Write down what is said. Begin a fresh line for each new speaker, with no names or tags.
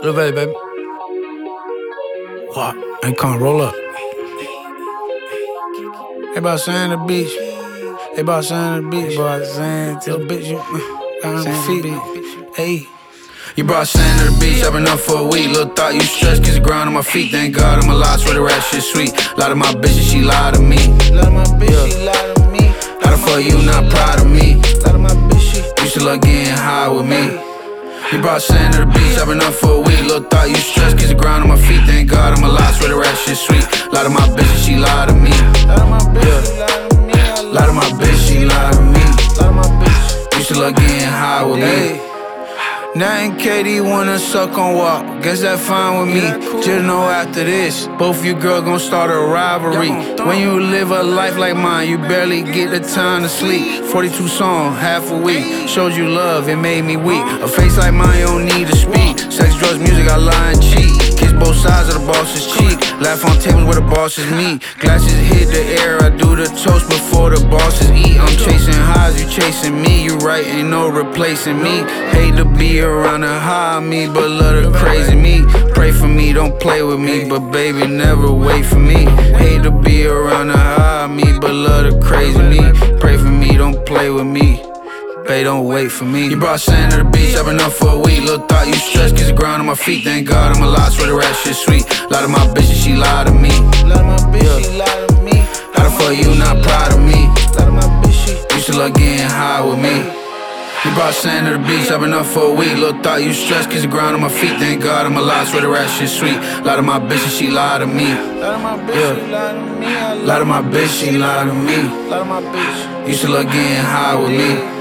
Little baby. What? Hey, come on, roll up. Hey, about saying the beach. Hey, about saying the beach. Boy, saying to the bitch, you got on feet. Hey. You brought sand to the beach, I've been up for a week. Little thought you stressed, cause the ground on my feet. Thank God I'm alive, swear the rap shit sweet. A lot of my bitches, she lie to me.
Lot of my bitch, she lie to me.
How the fuck you not proud of me?
Lot of my bitch, she
used to love getting high with me. You brought sand to the beach, I've been up for a week. Little thought you stressed, cause the ground on my feet. Thank God I'm alive, swear the rap shit sweet. A lot of my bitches, she lie to me.
Lot of my bitch, she lie to me.
A lot of my bitch, she lie to me.
Lot of my bitch
used to love getting high with me. Now and Katie wanna suck on walk, guess that fine with me. Just know after this, both you girls gon' start a rivalry. When you live a life like mine, you barely get the time to sleep. 42 songs, half a week, showed you love, it made me weak. A face like mine, you don't need to speak. Sex, drugs, music, I lie and cheat. Kiss both sides of the boss's cheek. Laugh on tables where the bosses meet. Glasses hit the air, I do the toast before the bosses eat. I'm chasing highs, you chasing me. You right, ain't no replacing me. Hate to be around the high me, but love the crazy me. Pray for me, don't play with me, but baby, never wait for me. Hate to be around the high me, but love the crazy me. Pray for me, don't play with me. Babe, don't wait for me. You brought sand to the beach, I've been up for a week. Little thought you stressed, cause the ground on my feet. Thank God I'm alive, swear the rap shit sweet. A lot of my bitches, she lie to me.
Lot of my bitch, she lie to me.
How the fuck you not proud of me?
Lot of my bitch, she
used to love getting high with me. You brought sand to the beach, I've been up for a week. Little thought you stressed, cause the ground on my feet. Thank God I'm alive, swear the rap shit sweet. A lot of my bitches, she lie to me.
Lot of my bitch, she lie to me.
A lot of my bitch, she lie to me.
Lot of my bitch
used to love getting high with me.